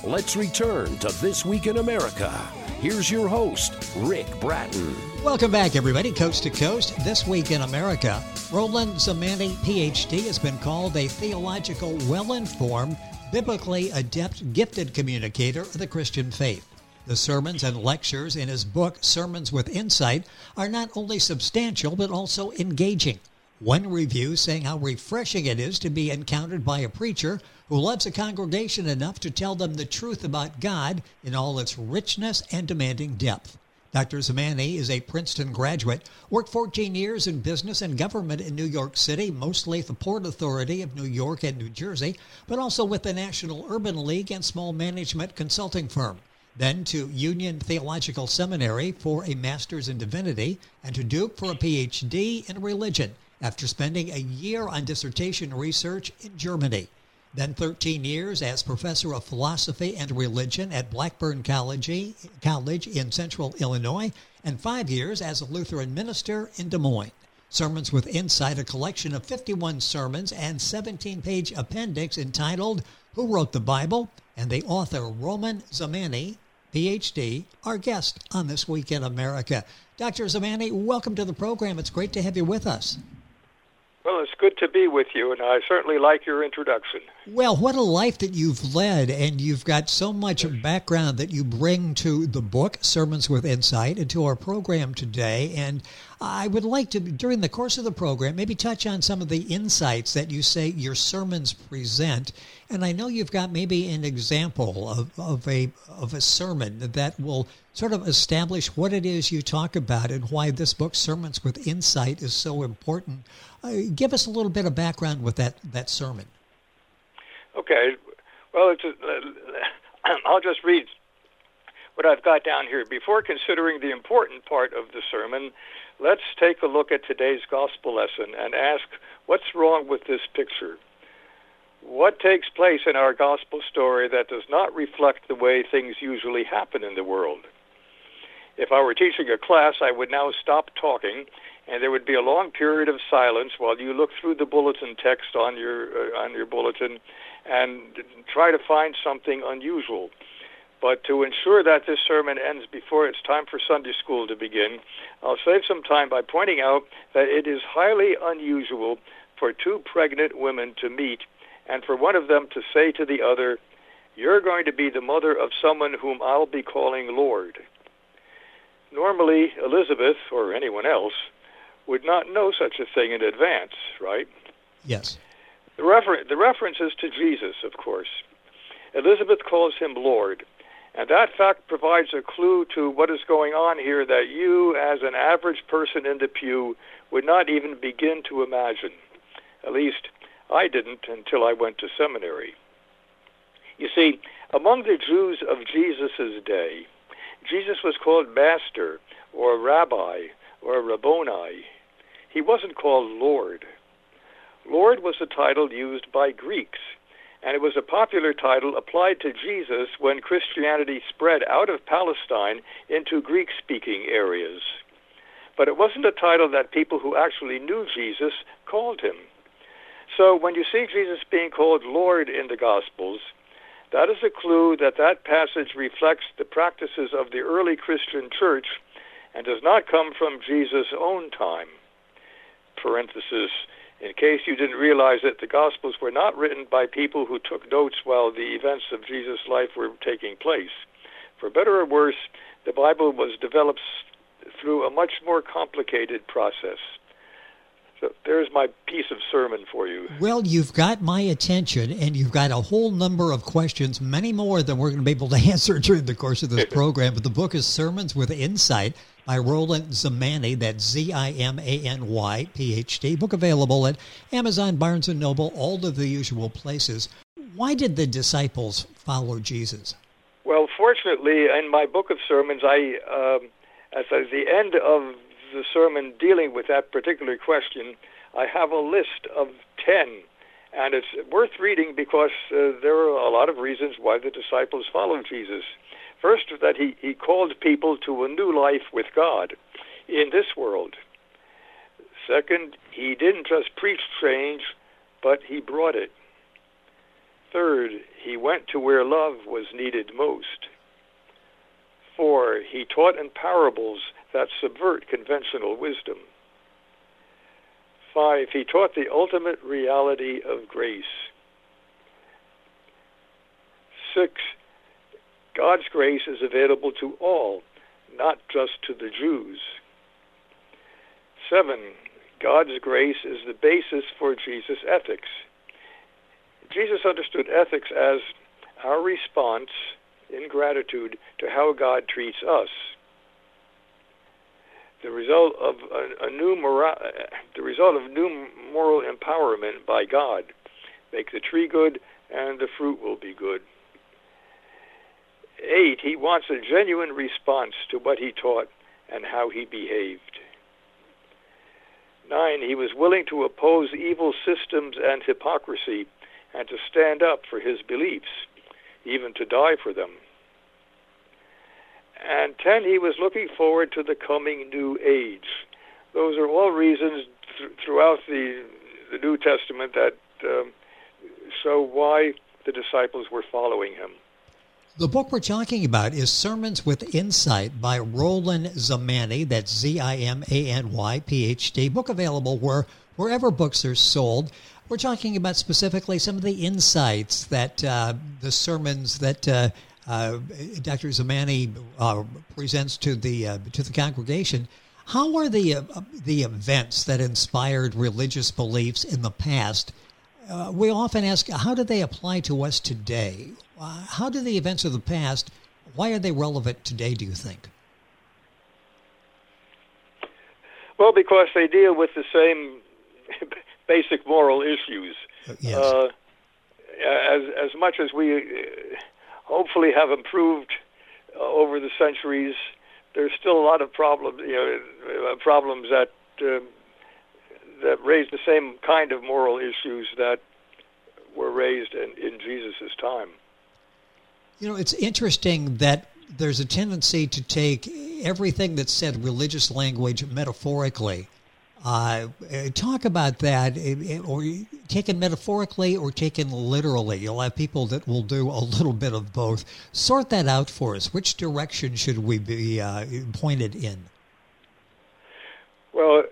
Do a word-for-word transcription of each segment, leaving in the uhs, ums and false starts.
Let's return to This Week in America. Here's your host, Rick Bratton. Welcome back, everybody, Coast to Coast. This Week in America, Roland Zamani, P H D, has been called a theological, well-informed, biblically adept, gifted communicator of the Christian faith. The sermons and lectures in his book, Sermons with Insight, are not only substantial, but also engaging. One review saying how refreshing it is to be encountered by a preacher who loves a congregation enough to tell them the truth about God in all its richness and demanding depth. Doctor Zamani is a Princeton graduate, worked fourteen years in business and government in New York City, mostly at the Port Authority of New York and New Jersey, but also with the National Urban League and small management consulting firm. Then to Union Theological Seminary for a master's in divinity, and to Duke for a P H D in religion, after spending a year on dissertation research in Germany. Then thirteen years as professor of philosophy and religion at Blackburn College, College in central Illinois, and five years as a Lutheran minister in Des Moines. Sermons with Insight, a collection of fifty-one sermons and seventeen-page appendix entitled Who Wrote the Bible? And the author, Roland Zamani, P H D, our guest on This Week in America. Doctor Zamani, welcome to the program. It's great to have you with us. Well, it's good to be with you, and I certainly like your introduction. Well, what a life that you've led, and you've got so much background that you bring to the book, Sermons with Insight, and to our program today. And I would like to, during the course of the program, maybe touch on some of the insights that you say your sermons present. And I know you've got maybe an example of, of a of a sermon that will sort of establish what it is you talk about and why this book, Sermons with Insight, is so important. Uh, give us a little bit of background with that, that sermon. Okay. Well, it's a, uh, I'll just read what I've got down here. Before considering the important part of the sermon, let's take a look at today's gospel lesson and ask, what's wrong with this picture? What takes place in our gospel story that does not reflect the way things usually happen in the world? If I were teaching a class, I would now stop talking, and there would be a long period of silence while you look through the bulletin text on your uh, on your bulletin and try to find something unusual. But to ensure that this sermon ends before it's time for Sunday school to begin, I'll save some time by pointing out that it is highly unusual for two pregnant women to meet and for one of them to say to the other, "You're going to be the mother of someone whom I'll be calling Lord." Normally, Elizabeth, or anyone else, would not know such a thing in advance, right? Yes. The, refer- the reference is to Jesus, of course. Elizabeth calls him Lord, and that fact provides a clue to what is going on here that you, as an average person in the pew, would not even begin to imagine. At least, I didn't until I went to seminary. You see, among the Jews of Jesus' day, Jesus was called Master, or Rabbi, or Rabboni. He wasn't called Lord. Lord was a title used by Greeks, and it was a popular title applied to Jesus when Christianity spread out of Palestine into Greek-speaking areas. But it wasn't a title that people who actually knew Jesus called him. So when you see Jesus being called Lord in the Gospels, that is a clue that that passage reflects the practices of the early Christian church and does not come from Jesus' own time. Parenthesis, in case you didn't realize it, the Gospels were not written by people who took notes while the events of Jesus' life were taking place. For better or worse, the Bible was developed through a much more complicated process. So there's my piece of sermon for you. Well, you've got my attention, and you've got a whole number of questions, many more than we're going to be able to answer during the course of this program. But the book is Sermons with Insight by Roland Zamani, that's Z I M A N Y, P H D. Book available at Amazon, Barnes and Noble, all of the usual places. Why did the disciples follow Jesus? Well, fortunately, in my book of sermons, I, um, at the end of the sermon dealing with that particular question, I have a list of ten, and it's worth reading because uh, there are a lot of reasons why the disciples followed Jesus. First, that he, he called people to a new life with God in this world. Second, he didn't just preach change, but he brought it. Third, he went to where love was needed most. Four, he taught in parables that subvert conventional wisdom. Five, he taught the ultimate reality of grace. Six, God's grace is available to all, not just to the Jews. Seven, God's grace is the basis for Jesus' ethics. Jesus understood ethics as our response in gratitude to how God treats us. The result of a, a new mora- the result of new moral empowerment by God. Make the tree good, and the fruit will be good. Eight, he wants a genuine response to what he taught and how he behaved. Nine, he was willing to oppose evil systems and hypocrisy and to stand up for his beliefs, even to die for them. And ten, he was looking forward to the coming new age. Those are all reasons th- throughout the, the New Testament that um, show why the disciples were following him. The book we're talking about is Sermons with Insight by Roland Zamany. That's Z I M A N Y, P H D. Book available where, wherever books are sold. We're talking about specifically some of the insights that uh, the sermons that uh, uh, Doctor Zamany uh, presents to the uh, to the congregation. How are the uh, the events that inspired religious beliefs in the past? Uh, we often ask, how do they apply to us today? Uh, how do the events of the past, why are they relevant today, do you think? Well, because they deal with the same basic moral issues. Uh, yes. Uh, as as much as we uh, hopefully have improved uh, over the centuries, there's still a lot of problems. You know, uh, problems that uh, that raise the same kind of moral issues that were raised in, in Jesus' time. You know, it's interesting that there's a tendency to take everything that's said religious language metaphorically. Uh, talk about that, or taken metaphorically or taken literally. You'll have people that will do a little bit of both. Sort that out for us. Which direction should we be uh, pointed in? Well,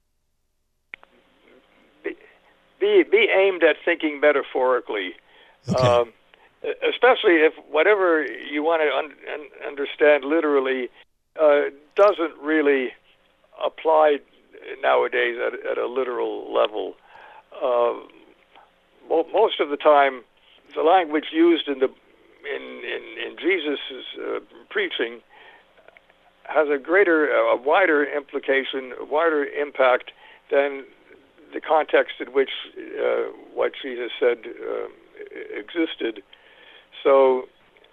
be, be, be aimed at thinking metaphorically. Okay. Um, especially if whatever you want to un- un- understand literally uh, doesn't really apply nowadays at, at a literal level. Uh, mo- most of the time, the language used in the in in, in Jesus' uh, preaching has a greater, a wider implication, a wider impact than the context in which uh, what Jesus said uh, existed. So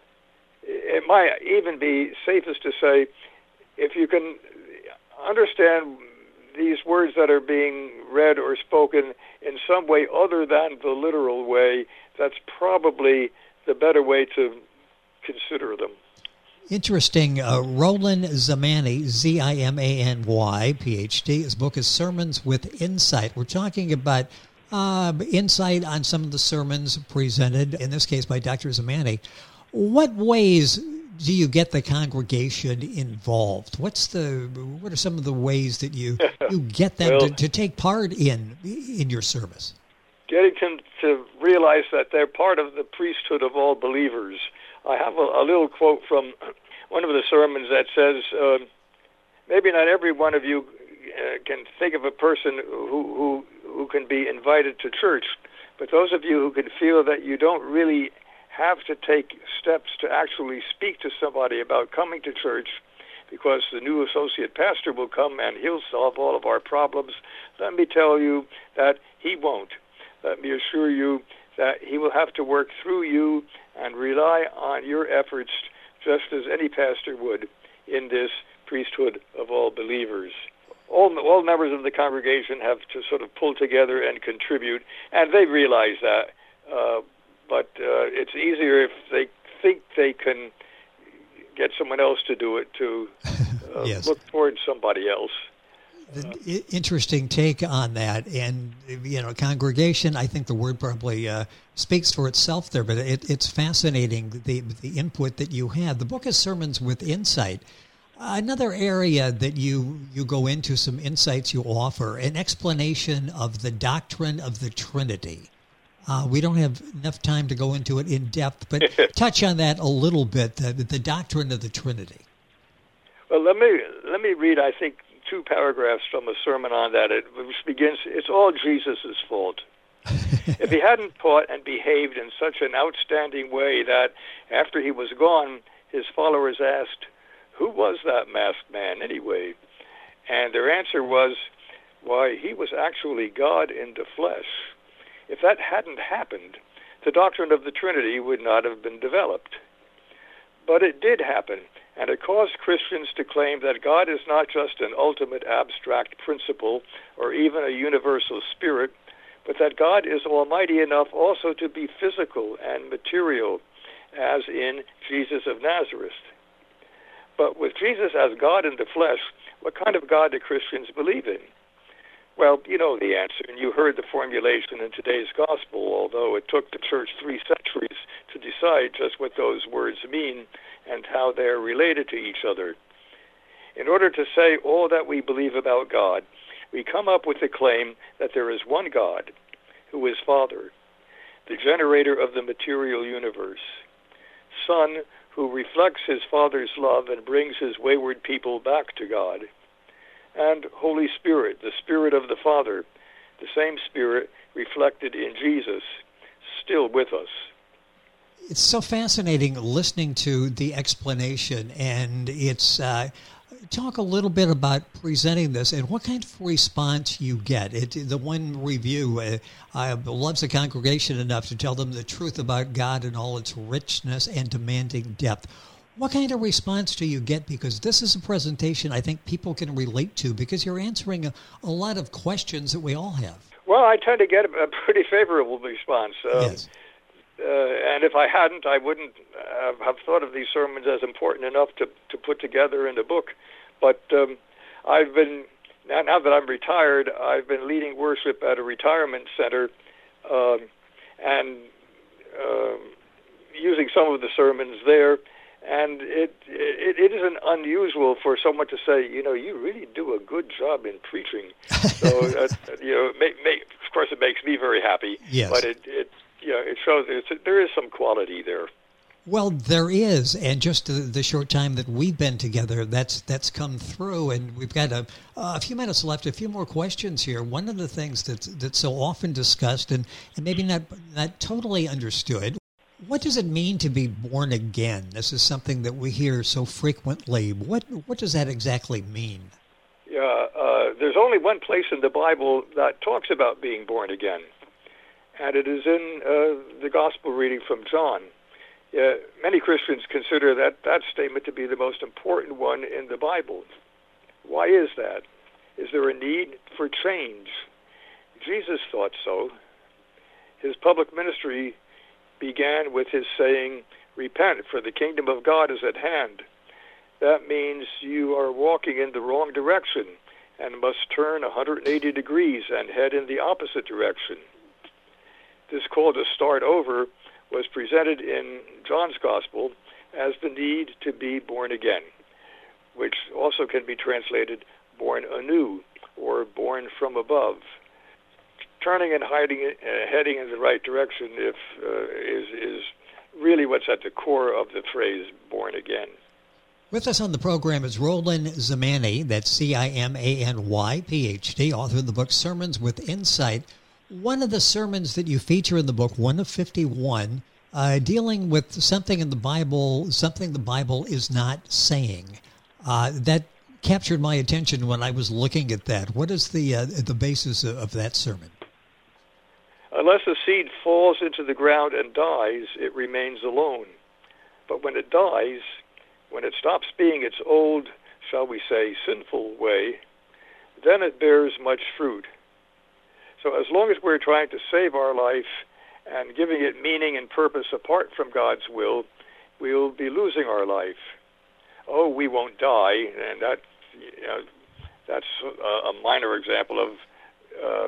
it might even be safest to say, if you can understand these words that are being read or spoken in some way other than the literal way, that's probably the better way to consider them. Interesting. Uh, Roland Zamany, Z I M A N Y, P H D. His book is Sermons with Insight. We're talking about uh, insight on some of the sermons presented, in this case by Doctor Zamany. What ways do you get the congregation involved? What's the what are some of the ways that you you get them well, to, to take part in in your service? Getting them to realize that they're part of the priesthood of all believers. I have a, a little quote from one of the sermons that says, uh, maybe not every one of you uh, can think of a person who, who who can be invited to church, but those of you who can feel that you don't really have to take steps to actually speak to somebody about coming to church because the new associate pastor will come and he'll solve all of our problems, let me tell you that he won't. Let me assure you that he will have to work through you and rely on your efforts just as any pastor would in this priesthood of all believers. All, all members of the congregation have to sort of pull together and contribute, and they realize that. Uh, but uh, it's easier if they think they can get someone else to do it, to uh, yes. look towards somebody else. Uh, Interesting take on that. And, you know, congregation, I think the word probably uh, speaks for itself there, but it, it's fascinating, the, the input that you have. The book is Sermons with Insight. Another area that you, you go into, some insights you offer, an explanation of the doctrine of the Trinity. Uh, we don't have enough time to go into it in depth, but touch on that a little bit, the, the doctrine of the Trinity. Well, let me let me read, I think, two paragraphs from a sermon on that, it, which begins, "It's all Jesus' fault." If he hadn't taught and behaved in such an outstanding way that after he was gone, his followers asked, "Who was that masked man anyway?" And their answer was, "Why, he was actually God in the flesh." If that hadn't happened, the doctrine of the Trinity would not have been developed. But it did happen, and it caused Christians to claim that God is not just an ultimate abstract principle or even a universal spirit, but that God is almighty enough also to be physical and material, as in Jesus of Nazareth. But with Jesus as God in the flesh, what kind of God do Christians believe in? Well, you know the answer, and you heard the formulation in today's gospel, although it took the church three centuries to decide just what those words mean and how they're related to each other. In order to say all that we believe about God, we come up with the claim that there is one God, who is Father, the generator of the material universe, Son, who reflects his Father's love and brings his wayward people back to God, and Holy Spirit, the Spirit of the Father, the same Spirit reflected in Jesus, still with us. It's so fascinating listening to the explanation, and it's uh, talk a little bit about presenting this and what kind of response you get. It, the one review uh, uh, loves the congregation enough to tell them the truth about God in all its richness and demanding depth. What kind of response do you get? Because this is a presentation I think people can relate to, because you're answering a, a lot of questions that we all have. Well, I tend to get a pretty favorable response. Um, yes. Uh, and if I hadn't, I wouldn't uh, have thought of these sermons as important enough to, to put together in the book. But um, I've been, now, now that I'm retired, I've been leading worship at a retirement center um, and uh, using some of the sermons there. And it, it it isn't unusual for someone to say, you know, you really do a good job in preaching. So, uh, you know, make, make, of course, it makes me very happy. Yes. But it, it you know, it shows it's, there is some quality there. Well, there is, and just the, the short time that we've been together, that's that's come through, and we've got a, a few minutes left, a few more questions here. One of the things that's, that's so often discussed and, and maybe not not totally understood, what does it mean to be born again? This is something that we hear so frequently. What what does that exactly mean? Yeah, uh, there's only one place in the Bible that talks about being born again, and it is in uh, the gospel reading from John. Uh, many Christians consider that, that statement to be the most important one in the Bible. Why is that? Is there a need for change? Jesus thought so. His public ministry began with his saying, "Repent, for the kingdom of God is at hand." That means you are walking in the wrong direction and must turn one hundred eighty degrees and head in the opposite direction. This call to start over was presented in John's Gospel as the need to be born again, which also can be translated born anew or born from above. Turning and hiding, uh, heading in the right direction if uh, is is really what's at the core of the phrase "born again." With us on the program is Roland Zamany, that's C I M A N Y, P H D, author of the book Sermons with Insight. One of the sermons that you feature in the book, one of fifty-one, uh, dealing with something in the Bible, something the Bible is not saying. Uh, that captured my attention when I was looking at that. What is the uh, the basis of, of that sermon? Unless a seed falls into the ground and dies, it remains alone. But when it dies, when it stops being its old, shall we say, sinful way, then it bears much fruit. So as long as we're trying to save our life and giving it meaning and purpose apart from God's will, we'll be losing our life. Oh, we won't die, and that, you know, that's a, a minor example of uh,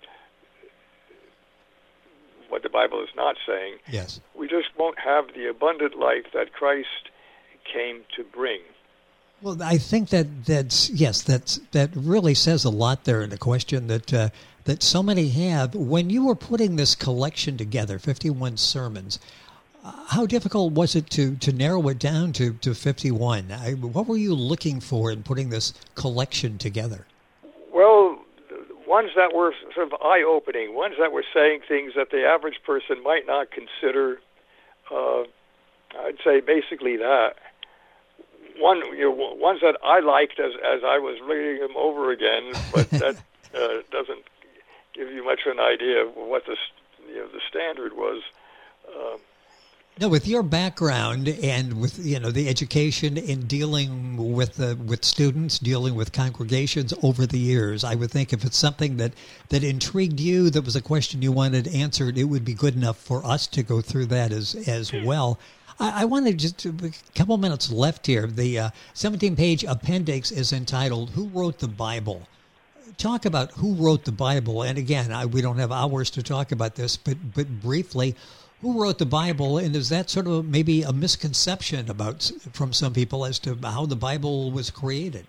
what the Bible is not saying. Yes. We just won't have the abundant life that Christ came to bring. Well, I think that that's yes, that's that really says a lot there in the question that uh, that so many have. When you were putting this collection together, fifty-one sermons, uh, how difficult was it to, to narrow it down to, to fifty-one? I, what were you looking for in putting this collection together? Well, ones that were sort of eye-opening, ones that were saying things that the average person might not consider. Uh, I'd say basically that. One, you know, ones that I liked as as I was reading them over again, but that uh, doesn't give you much of an idea of what the you know the standard was. Um, No, with your background and with you know the education in dealing with uh, with students, dealing with congregations over the years, I would think if it's something that, that intrigued you, that was a question you wanted answered, it would be good enough for us to go through that as as well. I, I wanted just a couple minutes left here. The uh, seventeen-page appendix is entitled "Who Wrote the Bible?" Talk about who wrote the Bible, and again, I, we don't have hours to talk about this, but but briefly. Who wrote the Bible, and is that sort of maybe a misconception about from some people as to how the Bible was created?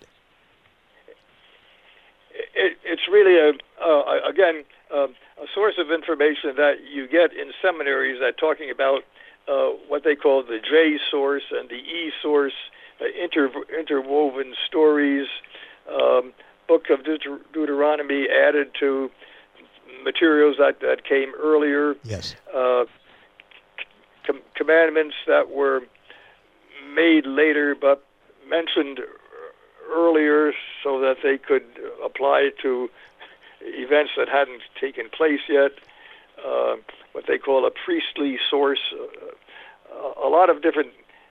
It, it's really a uh, again uh, a source of information that you get in seminaries that talking about uh, what they call the J source and the E source, uh, inter, interwoven stories, um, Book of Deut- Deuteronomy added to materials that, that came earlier. Yes. Uh, Com- commandments that were made later but mentioned earlier so that they could apply to events that hadn't taken place yet, uh, what they call a priestly source. Uh, a lot of different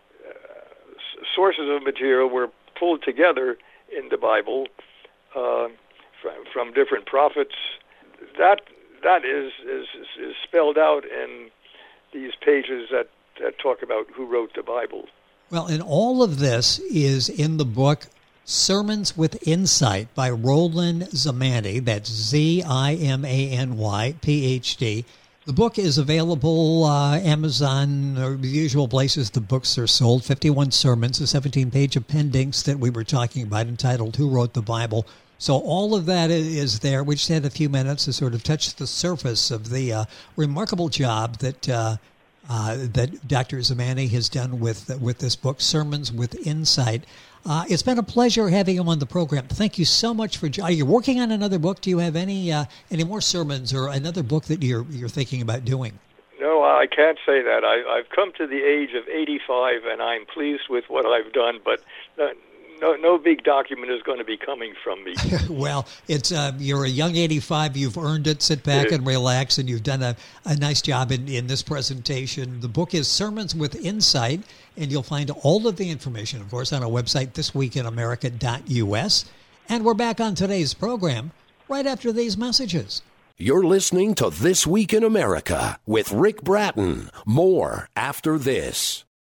uh, sources of material were pulled together in the Bible uh, from, from different prophets. That that is, is, is spelled out in these pages that, that talk about who wrote the Bible. Well, and all of this is in the book Sermons with Insight by Roland Zamany. That's Z I M A N Y, P H D. The book is available uh, Amazon, or the usual places the books are sold. fifty-one sermons, a seventeen-page appendix that we were talking about entitled Who Wrote the Bible? So all of that is there. We just had a few minutes to sort of touch the surface of the uh, remarkable job that uh, uh, that Doctor Zamany has done with with this book, Sermons with Insight. Uh, it's been a pleasure having him on the program. Thank you so much for. Are you working on another book? Do you have any uh, any more sermons or another book that you're you're thinking about doing? No, I can't say that. I, I've come to the age of eighty-five, and I'm pleased with what I've done, but. Uh, No, no big document is going to be coming from me. Well, it's uh, you're a young eighty-five. You've earned it. Sit back and relax, and you've done a, a nice job in, in this presentation. The book is Sermons with Insight, and you'll find all of the information, of course, on our website, this week in america dot u s. And we're back on today's program right after these messages. You're listening to This Week in America with Rick Bratton. More after this.